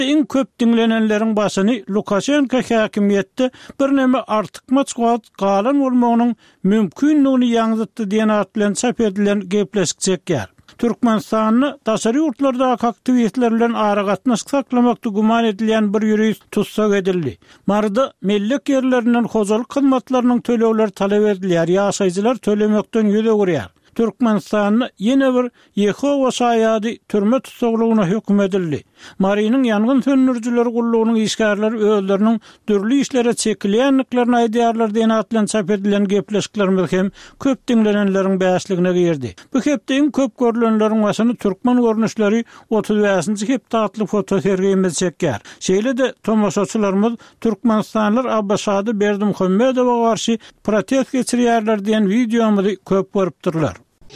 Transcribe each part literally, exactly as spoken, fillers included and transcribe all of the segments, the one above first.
hepde iň köp dinlenenleriň başyny Lukashenko häkimiýetde bir näme artykmaç galan bolmagynyň mümkinligini ýaňytdy diýen at bilen çap edilen gepleşikçekler. Türkmenistanyny daşary ýurtlarda aktivistler bilen ara gatnaşyk saklamakda guman edilen bir ýürüýüş tutsak edildi. Marda mellek ýerlerinden hojalyk hyzmatlarynyň töleýleri talap edilýär, ýaşaýjylar tölemekden ýüze gurýar. Türkmenistanyny ýene bir Yehova şaýady türme tutsaglygyna hökm edildi. Marynyň ýangyn söndürüjileri gullugynyň işgärleri özleriniň dürli işlere çekilýänliklaryny aýdýarlar diýen atlan çap edilen gepleşiklerimiz hem köp dinlenenleriň bäşligine girdi. Bu hepde iň köp görülenleriň başyny türkmen görnüşleri otuz beşinji hepde atly foto sergimiz çekýär. Şeýle de tomoşaçylarymız Türkmenistanlylar Abbasady Berdimuhammedowa garşy protest geçirýärler diýen videomuzy köp görüpdirler.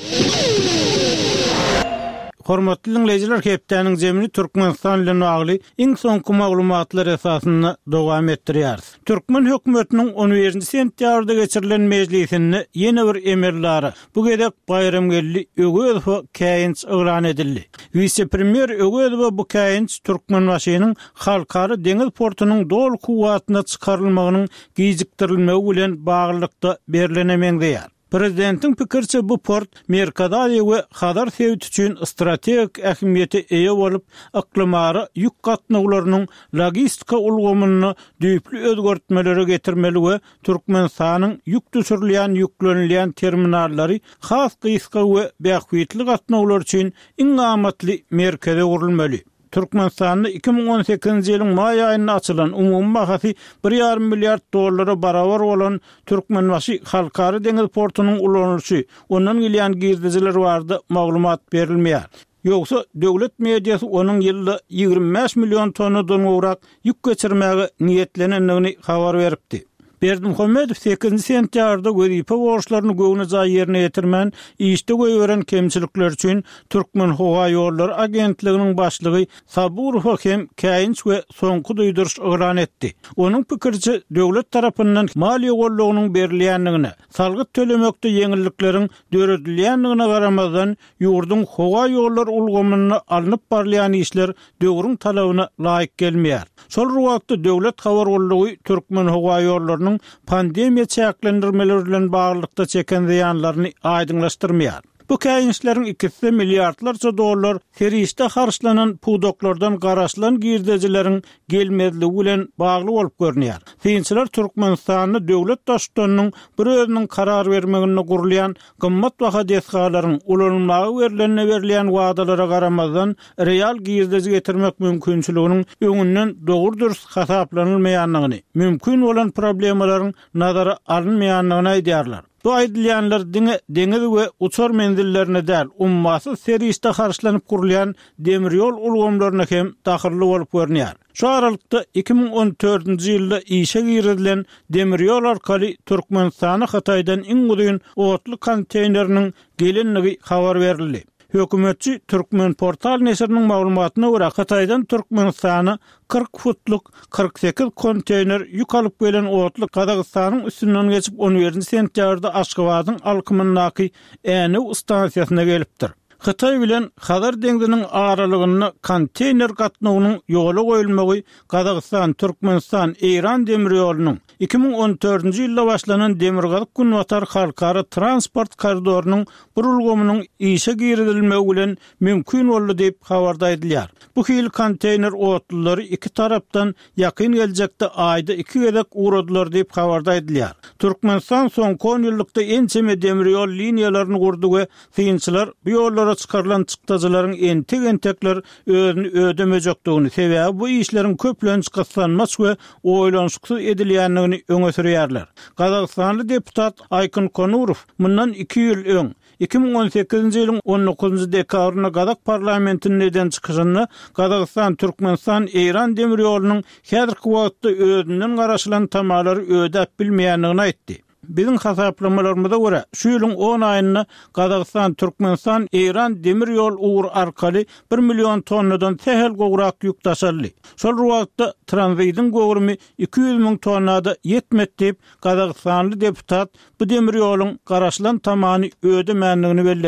Hormatly dinleyijiler, hepdeniň jemini Türkmenistan bilen bagly iň soňky maglumatlar esasyny dowam etdirýäris. Türkmen hökümetiniň on birinji sentýabrda geçirilen mejlisinde ýene bir emirlary bu gedek bayramgelli Ögözow käýinç öwran edildi. Vice-premier Ögözow bu käýinç Türkmen başynyň halkary deňiz portunyň dol kuwatyna çykarylmagynyň gijikdirilmegi bilen baglykda berilenemeňdir. Prezidentin pikirçe bu port Merkadaly we Hadar sewit üçin strategik ähmiýeti eýe bolup, yklimary ýük gatnaglarynyň logistika ulgamyny düýpli özgertmelere getirmeli we Türkmenistanyň ýük düşürilýän ýüklenilýän terminallary has gyska we bähwitli gatnaglar üçin iň amatly merkeze gurulmaly. Türkmenistanyň iki bin on sekizinji ýylyň may aýynda açylan umumy bahasy bir ýarym milliard dollara barabar bolan Türkmenbaşy halkary deňiz portunyň ulanýşy, ondan gelýän girdijiler bardy maglumat berilmeýär. Ýogsa döwlet mediýasy onuň ýylda ýygrimi beş million tonnadan gowrak ýük geçirmäge niýetlenendigini habar beripdi. Berdimuhammedow sekizinji sentýabrda wezipä borçlaryny göwüne jaý ýerine ýetirmän işde göýüren kemçilikler üçin Türkmen Howa ýolları agentliginiň başlygy Saburow hem käýinç we soňky duýduruş öwran etdi. Onuň pikirçe döwlet tarapyndan maliýe gollugynyň berilýändigine, salgyt tölemekde ýeňillikleriň döredilýändigine garamazdan ýurdun Howa ýolları ulgamyny alınıp barlaýan işler döwrüň talabyna laýyk gelmeýär. Şol wagtda döwlet habar gollugy Türkmen Howa ýolları pandemiýa çäklendirmeleri bilen baglykda çeken ziýanlaryny aýdyňlaşdyrmaýar. Bu käýinçleriň ikisi milliardlarça dollar serişde harçlanan pudoklardan garaşlan girdejileriň gelmezligi bilen bagly bolup görnýär. Fiýinçiler Türkmenistanyny döwlet daşdanynyň bir özüniň karar bermegine gurulýan gymmat baha deskalaryň ulanmagy berilenine berilýän wadalara garamazdan real girdeji getirmek mümkinçiliginiň öňünden dogry dürüst hasaplanylmaýanlygyny, mümkin bolan problemlaryň nazara alınmaýanlygyny aýdýarlar. Bu aýdylýanlar diňe deňiz we uçar menzillerine däl, ummasy serişde harçlanyp kurulýan demir ýol ulgamlaryna hem dahyrly bolup görnýär. Şu aralykda iki bin on dördünji ýylda işe girdilen demir ýol arkaly Türkmenistana Hataýdan iň uzun otly konteyneriniň gelenligi habar berildi. Hökümetçi Türkmen portal neşriniň maglumatyna görä Hataýdan Türkmenistana kırk futluk kırk sekiz konteyner ýük alyp gelen otly Kazakstanyň üstünden geçip on birinji sentýabrda Aşgabatyň alkymyndaky Änew stansiýasyna gelipdir. Hataý bilen Hadar deňiziniň aralygyny konteyner gatnawynyň ýola goýulmagy Kazakystan, Türkmenistan, Eýran demir ýolunyň iki bin on dördünji ýylda başlanan demirgalyk günwatar halkary transport koridorunyň burulgamynyň işe girilmegi bilen mümkin boldy diýip habarda edilýär. Bu hil konteyner otlary iki tarapdan ýakyn geljekde aýda iki gezek uğradylar diýip habarda edilýär. Türkmenistan soňky on ýyllykda ençeme demir ýol liniýalaryny gurdy we fiýinçiler bu ýollara çıkarılan çıktazylaryň entek entekler özüni ödemejekdigini, sebäbi bu işleriň köplen çıkaslanmas we oýlanşyksy edilýändigini öňe sürýärler. Kazakstanly deputat Aykyn Konurow mundan iki ýyl öň iki bin on sekizinji ýylyň on dokuzunji dekabryna Kazak parlamentiniň neden çykyşyny Kazakystan, Türkmenistan, Eýran demir ýolunyň häzirki wagtda özünden garaşylan tamalary ödäp bilmeýändigini aýtdy. Bizim hasaplamalarymyza görä şu ýylyň on aýynda Kazakystan, Türkmenistan, Eýran demir ýol ugur arkaly bir million tonnadan tehel gowrak ýük taşaldy. Şol wagtda tranzitin gowrumy iki ýüz miň tonnada ýetmet diýip Kazakstanly deputat bu demir ýoluň garaşlan tamany ödemänligini bellädi.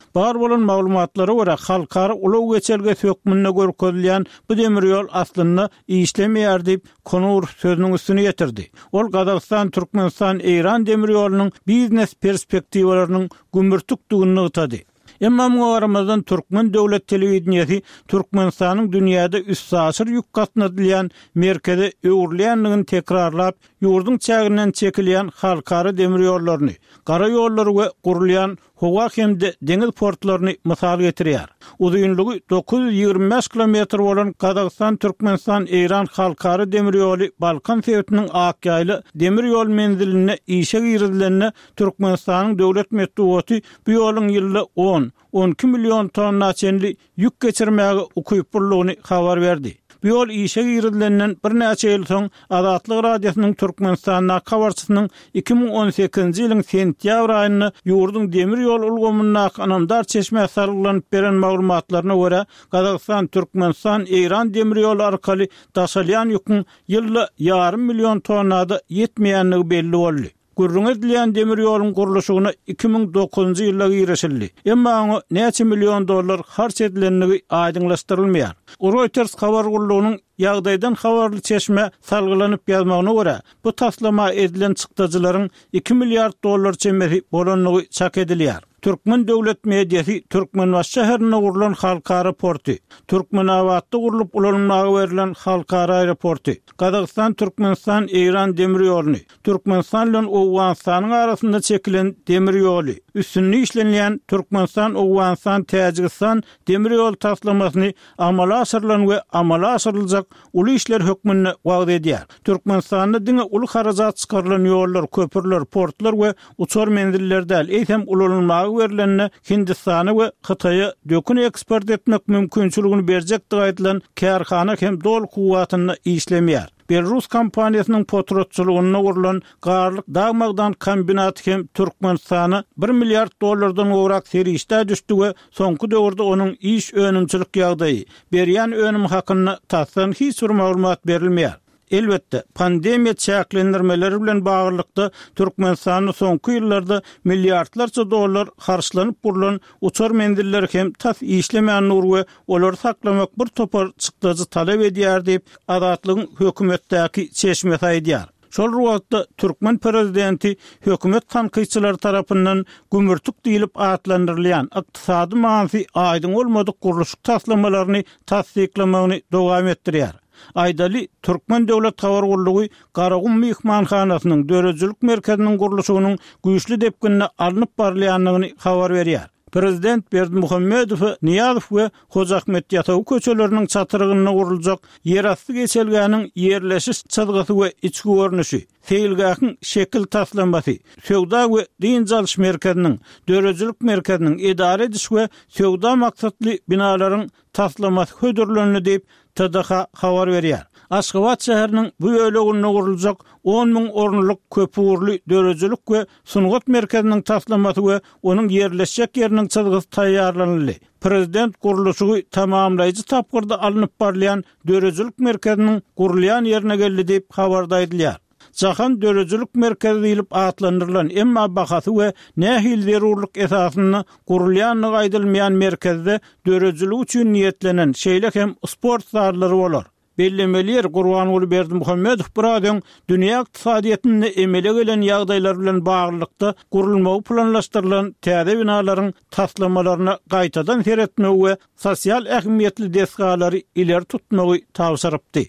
Bar bolan maglumatlara görä halkara ulaw geçelge sökmünne görkezilýän bu demir ýol aslynda işlemeýär diýip Konur sözüniň üstüne getirdi. Ol Gazakistan, Türkmenistan, Iran demir ýolunyň biznes perspektiwalarynyň gümürtükdigini ýytady. Emma bu aramazdan Türkmen döwlet telewizionyasy Türkmenistanyň dünýäde üç asyr ýük gatnadylýan merkezi öwrülýänligini tekrarlap, ýurdun çäginden çekilýän halkara demir ýollaryny, gara ýollary we gurulýan howa hemde deňiz portlaryny mysal getirýär. Uzunlygy dokuz yüz ýygrimi beş kilometr bolan Gazakistan, Türkmenistan, Iran halkara demir ýoly Balkan sewtiniň akýaly demir ýol menziline işe girildilenine Türkmenistanyň döwlet medeniýeti bu ýolyň ýylda on on iki milyon tonna çenli ýük geçirmäge ukypurlygyny habar berdi. Bu ýol işe girildilen bir näçe ýyl soň Azatlyk radiosynyň Türkmenistanyň habarçysynyň iki ming on sekizinji ýylyň sentýabr aýyny ýurdun demir ýol ulgamyna anamdar çeşme sargylanyp beren maglumatlaryna görä Gazakistan, Türkmenistan, Iran demir ýol arkaly daşalýan ýükün ýylda ýarym milyon tonnada ýetmeýänligi belli boldy. Gurrun edilen demir ýoluň guruluşyna iki ming dokuzunji ýylda girişildi. Emma oňa näçe milyon dollar harç edilenligi aýdyňlaşdyrylmaýar. Reuters habar gurulunyň ýagdaýdan habarly çeşme salgylanyp ýazmagyna görä, bu taslama edilen çykdyjylaryň iki milliard dollar çemeri bolanlygy çak edilýär. Türkmen döwlet mediýasy Türkmenbaş şäherine gurulan halkara porty, Türkmenabatda gurulup ulanmagy berilen halkara aeroporty, Gazakistan, Türkmenistan, Iran demir ýolyny, Türkmenistan bilen Owganistanyň arasynda çekilen demir ýoly, üstünde işlenýän Türkmenistan, Owganistan, Täjikistan demir ýol taslamasyny amala aşyrylan we amala aşyryljak uly işler hökmüne wagt edýär. Türkmenistanda diňe uly harajat çykarylan ýollar, köpürler, portlar we uçar menzillerde eýsem ulanmagy verilenine Hindistany we Hytaýa dökün eksport etmek mümkinçiligini berjek diýilen kärhana hem dol kuwatyny işlemeýär. Belarus kompaniýasynyň potrotçylygyna gurulan garlyk dagmagdan kombinat hem Türkmenistany bir milliard dollardan gowrak serişde düşdi we soňky döwürde onuň iş önümçilik ýagdaýy berýän önüm hakyny tassyn hiç bir maglumat berilmeýär. Elbette pandemiýa çäklendirmeleri bilen baglykda Türkmenistanyň soňky ýyllarda milliardlarça dollar harçlanyp burulan uçar mendiller hem tas işlemeýän nur we olar saklamak bir topar çykdyjy talep edýär diýip Azatlygyň hökümetdäki çeşme saýdýar. Şol wagtda Türkmen prezidenti hökümet tanqyçylary tarapyndan gümürtük diýilip atlandyrylýan ykdysady mansy aýdyň bolmadyk guruluş taslamalaryny tasdiklamagyny dowam etdirýär. Aýdaly Türkmen döwlet habar gurulugy Garagum mehmanhanasynyň dörejilik merkeziniň guruluşynyň güýçli depkinine alınıp barylýanlygyny habar berýär. Prezident Berdimuhammedow, Niýazow we Hojahmet ýataw köçeleriniň çatyrygyna guruljak ýerasty geçelgäniň ýerleşis çyzgysy we içki görnüşi, seýilgäkiň şekil taslamasy, söwda we din jalyş merkeziniň, dörejilik merkeziniň idare ediş we söwda maksatly binalaryň taslamasy hödürlenýär diýip T D H habar berýär. Aşgabat şäheriniň bu ýölegine guruljak on ming orunlyk köpürli dörejilik we sungat merkeziniň taslamasy we onuň ýerleşjek ýeriniň çyzgysy taýýarlanly. Prezident guruluşy tamamlaýjy tapgyrda alınıp barylýan dörejilik merkeziniň gurulýan ýerine geldi diýip habarda edilýär. Jahan dörejilik merkezi diýilip atlandyrılan emma bahasy we nähil zerurlyk esasyna gurulýanlygy aýdylmaýan merkezde dörejilik üçin niýetlenen şeýle hem sport zallary bolar. Bellemeler Gurbanuly Berdimuhammedow buradan dünýä ykdysadyýatyny emele gelen ýagdaýlar bilen baglykda gurulmagy planlaşdyrylan täze binalaryň taslamalaryna gaýtadan seretmegi we sosial ähmiýetli desgalary ileri tutmagy tawsarypdy.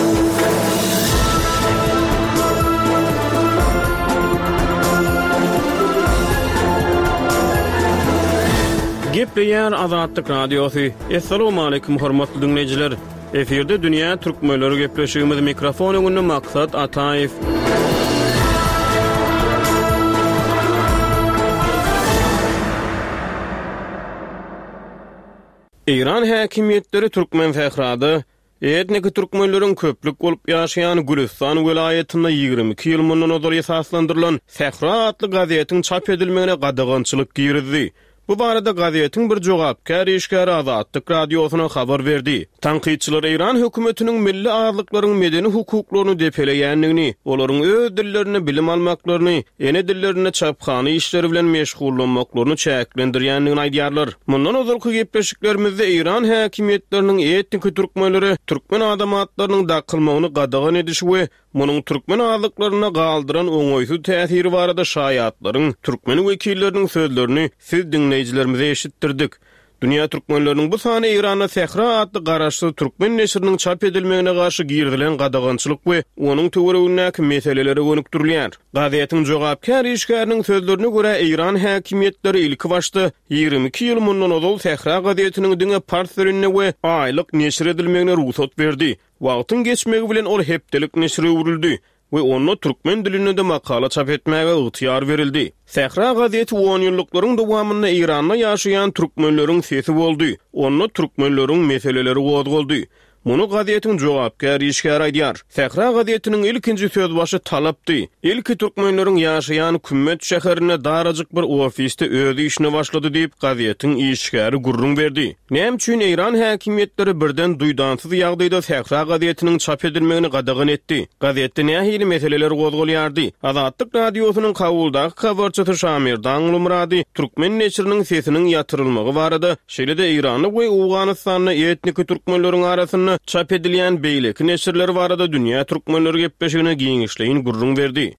Gepleýär Azatlyk radiosy. Assalamu alaykum hormatly dinleýijiler. Eferde dünýä türkmenleri gepleşigimiz mikrofon öňünde maksat Ataýew. Iran häkimiýetleri türkmen fehrady etnik türkmenleriň köplük bolup ýaşaýan Gülistan welaýatyna ýygrimi iki ýyl mundan ozal esaslandyrylan Sehra atly gazetiň çap edilmegine gadagançylyk girdi. Bu barada gazetin bir jogapkar işgär Azatlyk radiosuna habar berdi. Tanqidçiler İran hökümetiniň milli azlyklaryň medeni hukuklaryny depeleýändigini, olaryň öz dillerini bilim almaklaryny, ene dillerini çapxana işleri bilen meşgullanmaklaryny çäklendirýändigini aýdýarlar. Mundan ozalky gepleşiklerimizde İran häkimetleriniň etnik türkmenleri türkmen adamatlarynyň daqylmagyny gadagan edişi we munyň türkmen azlyklaryna galdyran oňoýsuz täsiri barada şaýatlaryň türkmen wekilleriniň sözlerini siz dinleýijilerimize eşitdirdik. Dünya türkmenlerinin bu sany İran'a Sehra adlı garaşlı Türkmen neşrinin çap edilmegine karşı girdilen gadagançylyk we onun töweregindäki meseleleri gönükdirilýär. Gazetin jogapkar işgäriniň sözlerine göre İran häkimetleri ilki başda ýygrimi iki ýyl mundan ozal Sehra gazetiniň diňe parslerine we aýlyk neşr edilmegine ruhsat berdi. Wagtyň geçmegi bilen ol hepdelik neşre urildi we onu türkmen dilinde makala çap etmäge ygtyýar berildi. Sehra gazeti on ýyllyklaryň dowamynda İranda ýaşaýan türkmenleriň sesi boldy. Onu türkmenleriň meseleleri gozgoldy. Muny gazetin jogapkar işgär aýdýar. Sehra gazetiniň ilkinji sözbaşy talapdy. Ilki türkmenleriň ýaşaýan Kümmet şäherine darajyk bir ofiste öz işini başlady diýip gazetin işgäri gurrun berdi. Näme üçin İran häkimetleri birden duýdansyz ýagdaýda Sehra gazetiniň çap edilmegini gadagan etdi? Gazetde nähili meseleler gozgolýardy? Azatlyk radiosynyň kabuldaky habarçysy Şamir Danglumrady türkmen neşriniň sesiniň ýatyrylmagy barada şeýle-de Irany we Awganystany etnik türkmenleriň arasyna çap edilýän beýleki neşirler barada dünýä türkmenleri gepleşigine giňişleýin gurrun berdi.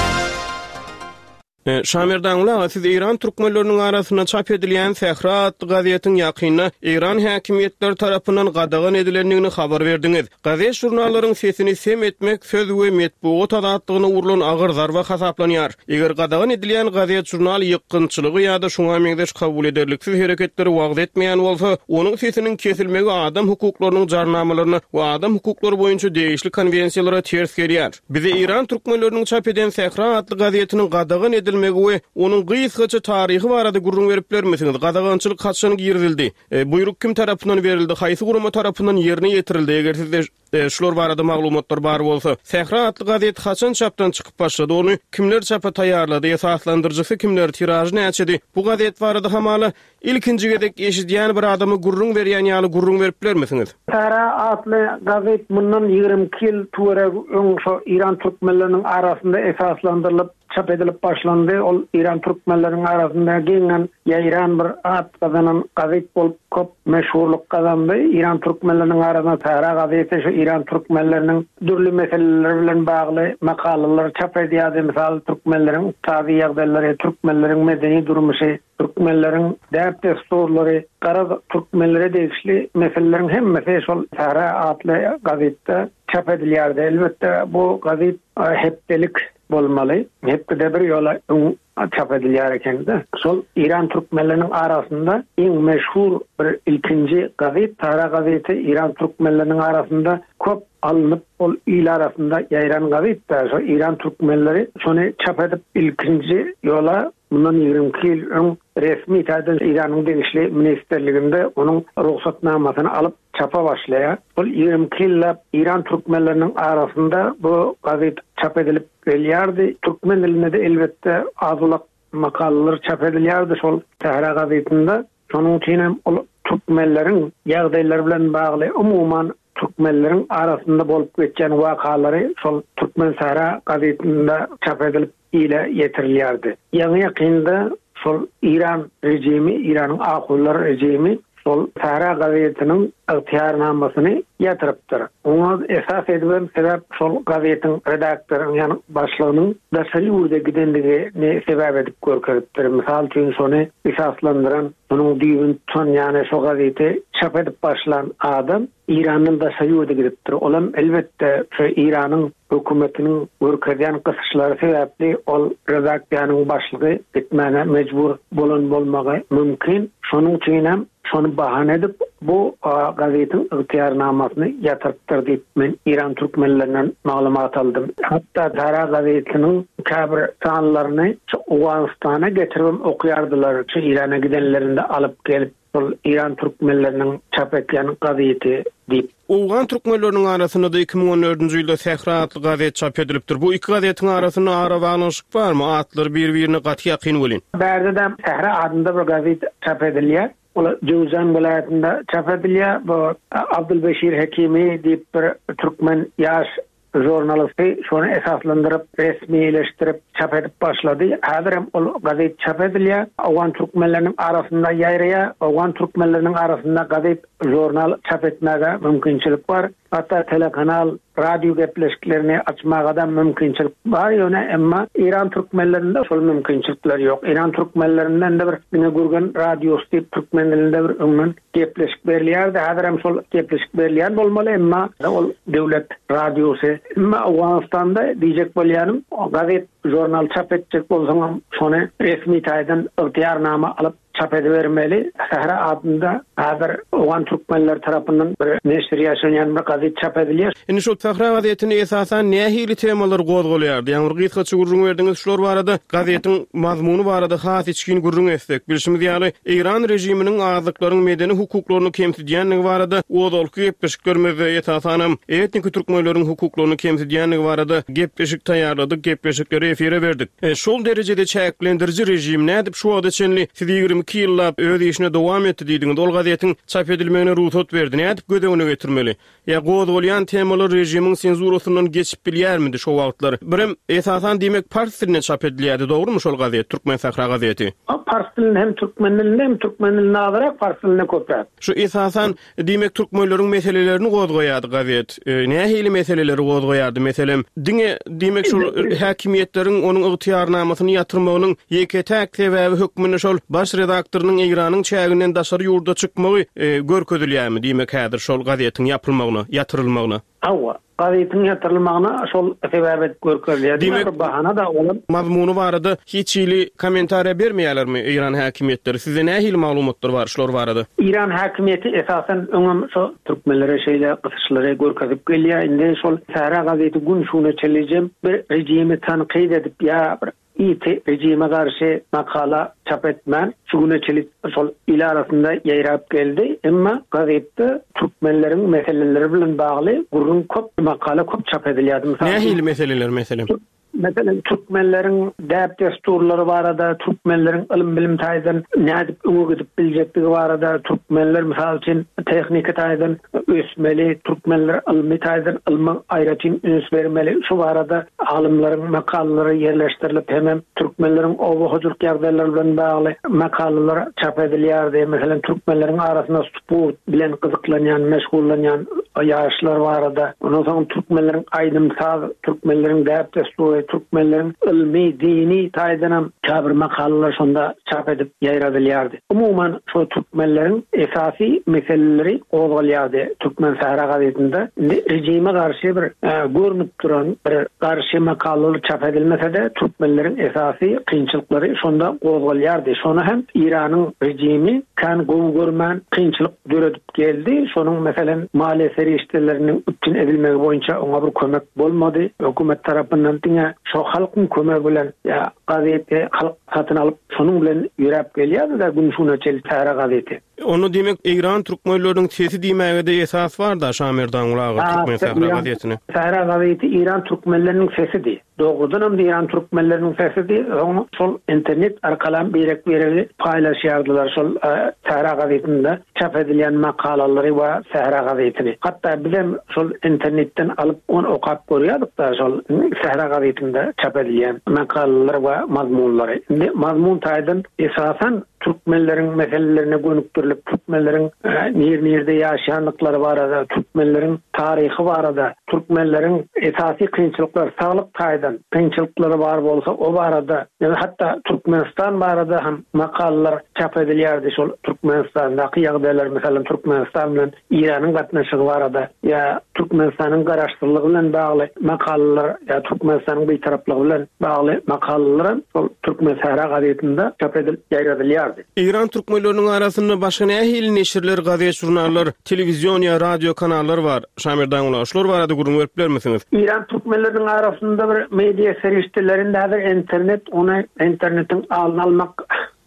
Şamirdan ula siz İran türkmenlerinin arasında çap edilýän Sehra adlı gazetin ýakyna İran häkimetleri tarapyndan gadagan edilendigini habar berdiňiz. Gazet jurnallaryň sesini sem etmek söz we metbuat azatlygyna urulan agyr zarba hasaplanýar. Eger gadagan edilýän gazet jurnal ýykynçylygy ýa-da şoňa meňdeş kabul ederliksiz hereketleri wagt etmeýän bolsa, onuň sesiniň kesilmegi adam hukuklarynyň jarnamalaryna we adam hukuklary boýunça degişli konwensiýalara ters gelýär. Bize İran türkmenleriniň çap eden Sehra adlı gazetiniň gadagan edilmegi we onuň gysgaça taryhy barada gurrun berip bermesiňiz. Gadagançylyk kaçany girdildi. E, buyruk kim tarapyndan berildi? Haýsy gurama tarapyndan ýerine ýetirildi? Eger sizde e, şular barada maglumatlar bar bolsa, Sehra adlı gazet kaçan çapdan çykyp başlady? Onu kimler çapa taýýarlady? Esaslandyrjysy kimler? Tiraji näçedi? Bu gazet barada hamala ilkinji gedek eşidýän bir adamy gurrun berýän ýaly gurrun berip bermesiňiz. Sehra adlı gazet mundan ýygrimi iki ýyl töwereg öňşo İran türkmenleriniň arasynda esaslandyrylyp çap edilip başlandı. Ol İran türkmenlerinin arasında gelen İran bir at kazanan gazet bolup köp meşhurluk kazandı. İran türkmenlerinin arasında Sehra gazeti şu İran türkmenlerinin dürlü meseleler bilen bagly makalalar çap edýärdi. Misal türkmenlerin tabi ýagdaýlary, türkmenlerin medeni durmuşy, türkmenlerin däp desturlary, gara türkmenlere degişli meselelerin hemmesi şol Sehra adlı gazetde çap edilýärdi. Elbette bu gazet hepdelik bolmaly. Hep de bir yola çap edilýär ekende. Sol İran türkmenleriniň arasında iň meşhur bir ilkinji gazet, Sehra gazeti İran türkmenleriniň arasında köp alınıp ol il arasında ýaýran gazetler. So İran türkmenleri şonu çap edip ilkinji yola bundan ýygrimi iki ýyl öň resmi taýdan İranyň degişli ministerliginde onuň ruhsatnamasyny alyp çapa başlaýar. Bu ýygrimi iki ýyllap İran türkmenleriniň arasında bu gazet çap edilip gelýärdi. Türkmen dilinde de elbette azulak makalalar çap edilýärdi şol Sehra gazetinde. Şonuň üçin hem türkmenleriň ýagdaýlary bilen bagly umuman türkmenleriň arasında bolup geçen wakalary şol Türkmen Sehra gazetinde çap edilip ile ýetirilýärdi. Ýa-ni ýakynda şol İran rejimi, İranyň ahullar rejimi şol Sehra gazetiniň ygtyýarnamasyny ýatyrypdyr. Oňa esas edilen sebäp şol gazetiň redaktorynyň ýani başlygynyň daşaly urde gidendigini sebäp edip görkezipdir. Misal üçin şonu esaslandyran, onuň diýin tutan ýani şo gazeti çap edip başlan adam İranyň daşaly urde gidipdir. Olam elbette şu İranyň hökümetiniň görkezýän gysyşlary sebäpli ol redaksiýanyň başlygy gitmäne mejbur bolan bolmagy mümkin. Şonuň üçin hem şonu bahane edip bu gazetin ygtyýarnamasyny ýatyrypdyr diýip men İran türkmenlerinden maglumat aldym. Hatta Sehra gazetiniň käbir sanlaryny Awganystana getirip okuýardylar. Şu İrana gidenlerinde alyp gelip İran türkmenleriniň çap etýän gazeti diýip Owgan türkmenläriniň arasynda da iki miň on dördünji ýylda Sehra adly gazet çap edilipdir. Bu iki gazetin arasynda ara baglanşyk barmy? Atlar bir-birine gaty ýakyn bolýan. Bärde de Sehra adında bir gazet çap edilýär. Ola Jowzan vilayetinde çap edilýär. Bu Abdulbeşir Hekimi diýip bir türkmen ýaş jurnalisti şonu esaslandyryp resmileşdirip çap edip başlady. Häzir hem ol gazet çap edilýär. Owgan türkmenleriniň arasynda ýaýraya, owgan türkmenleriniň arasynda gazet jurnal çap etmäge mümkinçilik bar. Hatta telekanal, radyo gepleşiklerini açmağa da mümkinçilik var ýöne, emma İran türkmenlerinde şol mümkinçilikler ýok. İran türkmenlerinden de bir güne gurgan radyosu diýip türkmenlerinde bir öňden gepleşik berilýär. Häzir hem şol gepleşik berilýär bolmaly, emma ol döwlet radyosu. Emma Awganistanda diýjek bolýanym, gazet jurnal çap etjek bolsaňam şonu resmi taýdan ygtyarnama alyp çap edibermeli. Sehra adında häzir Owgan türkmenler tarapyndan bir neşir ýaşaýan bir gazet çap edilýär. Indi şu Sehra gazetini esasan nähili temalar gozgolýar? Ýani bir gysgaça gurrun berdiňiz şular barada, gazetiň mazmuny barada has içkin gurrun etsek. Bilşimiz ýaly İran rejiminiň azlyklaryň medeni hukuklaryny kemsidýänligi barada ozalky gepleşiklermizde esasanam etnik türkmenleriň hukuklaryny kemsidýänligi barada gepleşik taýýarladyk, gepleşikleri efire berdik. E, şol derejede çäklendiriji rejim nädip şu wada çenli yirmi iki ýyllap öz işine dowam etdi diýdiňiz. Ol gazetiň çap edilmegine ruhsat berdi. Nädip gödegine getirmeli? Ya gozgolýan temalar rejimiň senzurasyndan geçip bilýärmidi şo wagtlar? Birim esasan diýmek fars diline çap edilýärdi, dogrymy şol gazet, Türkmen Sehra gazeti? Fars dilinde hem türkmen dilinde hem türkmen diline azarak fars diline köprek. Şu esasan diýmek türkmenleriň meselelerini gozgoýardy gazet. E, nähili meseleleri gozgoýardy? Meselem, diňe diýmek şol häkimiýetleriň onuň ygtyýarnamasyny ýatyrmagynyň ýeke-täk sebäbi hökmüne şol baş redaktorynyň Iranyň çäginden daşary ýurda çykmagy e, görkezilýärmi diýmek häzir şol gazetiň ýapylmagyna, ýatyrylmagyna? Awa, gazetiň ýatyrylmagyna şol sebäbi görkezilýär. Diýmek bahana da olup mazmuny barada hiç ýyly kommentariýa bermeýärlermi İran häkimiýetleri? Size nähili maglumatlar bar şolar barada? İran häkimiýeti esasen öňem şo türkmenlere şeýle gysyşlary görkezip gelýär. Indi şol Sehra gazeti gün şuna çelijem bir rejimi tanqid edip ýa bir İT rejime karşı makala çap etmen, şugunçilik şol il arasında yayrap geldi. Emma gazette Türkmenlerin meseleleri bilen bagly gurrun köp makala köp çap edilýärdi. Nähili meseleler meselem? Mesela Türkmenlerin däp desturlary barada, Türkmenlerin ilim bilim taýdan nädip öňe gidip biljekdigi barada, Türkmenler misal üçin tehnika taýdan ösmeli, Türkmenler ilmi taýdan ilmi aýratyn öňe bermeli. Şu barada alimlaryň makalary ýerleşdirilip hem Türkmenlerin owa hojurk ýagdaýlary bilen bagly makalalar çap edilýärdi. Mesela Türkmenlerin arasynda sport bilen gyzyklanýan, meşgullanýan ýaşlar barada. Ondan soň Türkmenlerin aýdymsaz, Türkmenlerin däp destur Türkmenlerin ilmi, dini taýdanam käbir makalalar şonda çap edip ýaýradylýardy. Umuman şu Türkmenlerin esasy meseleleri gozgolýardy. Türkmen Sehra gazetinde rejime garşy bir e, görnüp duran bir garşy makalalar çap edilmese de Türkmenlerin esasy kynçylyklary şonda gozgolýardy. Şonu hem İranyň rejimi kan gowy görmän kynçylyk döredip geldi. Şonuň meselen maliýe serişdeleriniň üpçün edilmegi boýunça oňa bir kömek bolmady. Hökümet tarapyndan diňe şo halkyň kömegi bilen ýa gazeti halk satyn alyp şonuň bilen ýörep gelýärdi da gün şuna çelip Sehra gazeti. Onu diýmek İran türkmenläriniň sesi diýmäge de esas bar da Şamerdan ulagy Türkmen Sehra gazetini. Sehra gazeti İran türkmenläriniň sesidir. Doğrudan hem İran türkmenläriniň sesidir. Onu şol internet arkalan berek bereli paýlaşýardylar şol Sehra gazetinde çap edilýän makalary we Sehra gazetini. Hatda bizem şol internetten alyp onu okap görýärdik da şol Sehra gazetinde çap edilýän makalalar we mazmunlary. Mazmun taýdan esasen Türkmenlerin meselelerine gönükdirilip, Türkmenlerin nir-nirde yaşayanlıkları barada, Türkmenlerin tarihi barada, Türkmenlerin esasi kynçylyklar, sağlık taýdan kynçylykları bar bolsa o barada, yani hatta Türkmenistan barada hem makalalar çap edilýärdi. Şol Türkmenistandaky ýagdaýlar, mesela Türkmenistan bilen İranyň gatnaşygy barada, ya Türkmenistanyň garaşdyrlygy bilen bagly makalalar, ya Türkmenistanyň beýtaraplygy bilen bagly makalalar şol Türkmen Sehra gazetinde çap edilip ýaýradylýar. İran türkmenleriniň arasynda başga nähili neşirler, gazet, jurnallar, telewizion ýa radio kanallar bar. Şamerdan ular, şolar barada gurrun berip bermesiňiz? İran türkmenleriniň arasynda bir media serişdelerinde häzir internet, ona internetiň alyny almak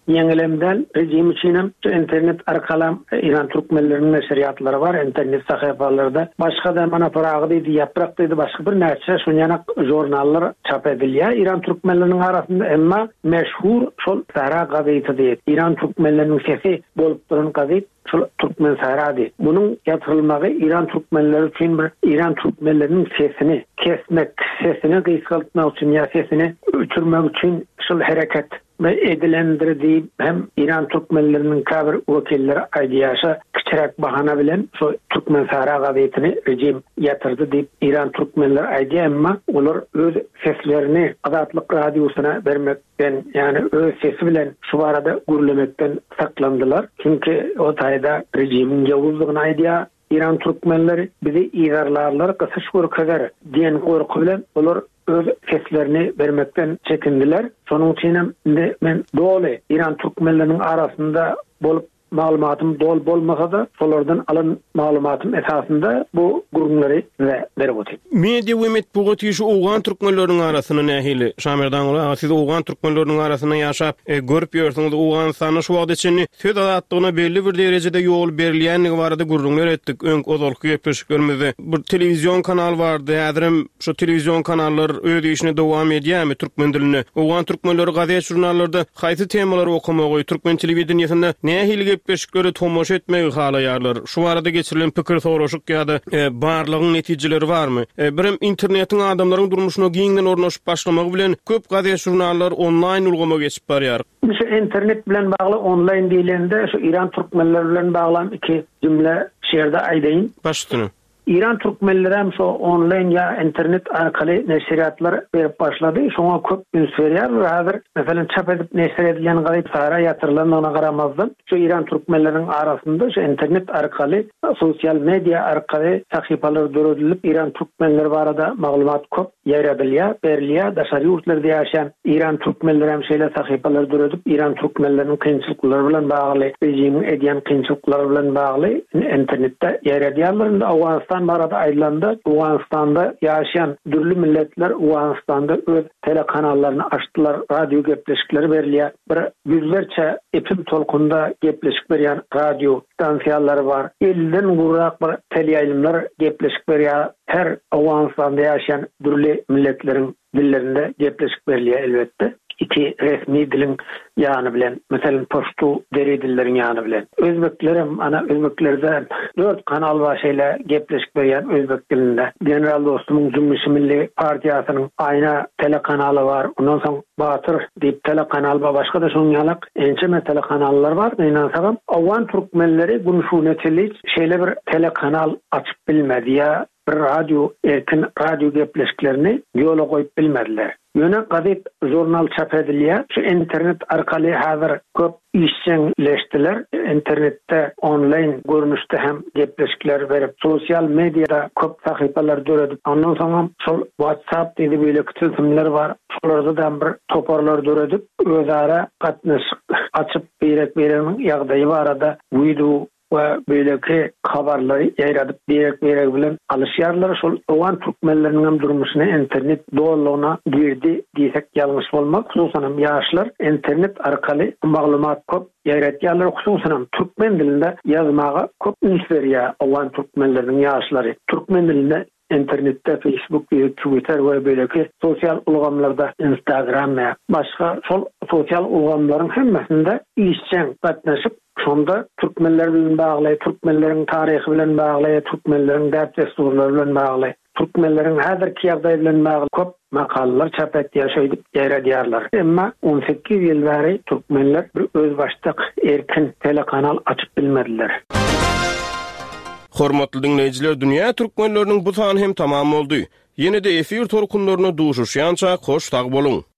Yeňilemden rejim üçin internet arkaly İran türkmenleriniň neşriýatlary bar, internet sahypalarynda. Başga da mana Pragda diýip ýaprak diýip başga bir näçe şuňanak jurnallar çap edilýär İran türkmenleriniň arasynda, emma meşhur şol Sahra gazetesi diýip İran türkmenleriniň sesi bolup duran gazet şol Türkmen Sahrady. Bunyň ýatyrylmagy İran türkmenleri üçin bir İran türkmenleriniň sesini kesmek, sesini gysgaltmak üçin ýa sesini öçürmek üçin şol hereket ve edilendirdi hem İran Türkmenlerinin kabir vekilleri aydiyasa kiçirek bahana bilen şu Türkmen Sahra gazetini rejim yatırdı deyip İran Türkmenler aydiya, ama onlar öz seslerini Azatlyk Radyosu'na vermekten, yani öz sesi bilen şu arada gürlemekten saklandılar. Çünkü o tayda rejimin yavuzluğuna aydiya İran Türkmenleri bizi izarlarlar, kısış korkular diyen korku bilen onlar öz seslerini vermekten çekindiler. Sonun için men dole İran Türkmenlerinin arasında bolup malumatım dol bolmasa da solardan alan malumatım esasında bu gurumları ve berbotik. Media we metbugat şu Ugan Türkmenlerinin arasında nähili Şamerdan ola siz Ugan Türkmenlerinin arasında yaşap e, görüp ýörsiňiz Ugan sany şu wagt içinde söz adatlygyna belli bir derejede ýol berilýänligi barada gurumlar etdik. Öňk ozalky ýepeşiklerimizde bir televizion kanal bardy. Häzirim şu televizion kanallar öz işine dowam edýärmi türkmen dilini? Ugan Türkmenleri gazet jurnallarda haýsy temalary okumagy, türkmen telewizionyasynda nähili beşikleri tomoş etmegi halaýarlar. Şu arada geçirilen pikir soraşyk ýa-da e, barlygyň netijeleri barmy? E, birim internetiň adamlaryň durmuşyna giňden ornaşyp başlamagy bilen köp gazet jurnallar online ulgama geçip barýar. Şu internet bilen bagly online diýilende şu İran türkmenleri bilen baglan iki jümle şerde aýdaýyn. Başlygyny İran Türkmenleri hem şu online ya internet arkaly neşriýatlar berip başlady. Şoňa köp üns berýär we häzir meselem çap edip neşr edilen gaýp sahra ýatyrylanyna garamazdan şu İran Türkmenleriniň arasynda şu internet arkaly, sosial media arkaly sahypalar döredilip İran Türkmenleri barada maglumat köp ýaradylýar, berilýär. Daşary ýurtlarda ýaşaýan İran Türkmenleri hem şeýle sahypalar döredip İran Türkmenleriniň kynçylyklary bilen bagly, rejimiň edýän kynçylyklary bilen bagly internetde ýaradýarlar. Awgastan barada aýlandy. Awganistanda ýaşaýan dürli milletler Awganistanda öz telekanallarını açdylar, radio gepleşikleri berilýär. Bir yüzlerçe epim tolkunda gepleşik berýän radio stansiýalary bar. elden gurrak bir teleýaýlymlar gepleşik berýär. Her Awganistanda ýaşaýan dürli milletleriň dillerinde gepleşik berilýär elbetde. İki resmi dilin ýany bilen, meselem poştu deri dilleriň ýany bilen. Özbeklerim ana özbeklerde dört kanal başyla gepleşip berýän özbek dilinde. General dostumyň Cumhuriyet Milli Partiýasynyň aýna telekanaly bar. Ondan soň Batyr diýip telekanal we başga da şoňalyk ençeme telekanallar bar. Meňensagam Awgan türkmenleri bunu şu neçelik şeýle bir telekanal açyp bilmedi ýa bir radio, erkin radio gepleşiklerini ýola goýup bilmediler. Ýöne gazet jurnal çap edilýär. Şu internet arkaly häzir köp işçileşdiler. İnternetde online görnüşde hem gepleşikler berip, sosial mediada köp sahypalar döredip, ondan soň şol WhatsApp diýip beýle tüzümler bar. Şolarda da bir toparlar döredip, özara gatnaşyp açyp berek bereniň ýagdaýy barada video ve böyleki haberleri yayradıp direk berek bilen alışýarlar. Şol Awgan türkmenleriniň durmuşyna internet doğallygyna girdi diýsek ýalňyş bolmak. Hususan ýaşlar internet arkaly maglumat köp ýaýratýarlar. Hususan türkmen dilinde ýazmaga köp üns berýär Awgan türkmenleriniň ýaşlary. Türkmen dilinde internetde Facebook, Twitter we böyleki sosial ulgamlarda, Instagram we başga şol sosial ulgamlaryň hemmesinde işçen gatnaşyp şonda türkmenler bilen bagly, türkmenleriň taryhy bilen bagly, türkmenleriň däp desturlary bilen bagly, türkmenleriň häzirki ýagdaýy bilen bagly köp makallalar çap etýär, şeýdip ýaýradýarlar. Emma on sekiz ýyl bäri türkmenler bir öz başlyk erkin telekanal açyp bilmediler. Hormatly dinleýijiler, dünýä türkmenleriniň bu sany hem tamam boldy. Ýene-de efir torkunlaryna duşuşýança hoş tag boluň.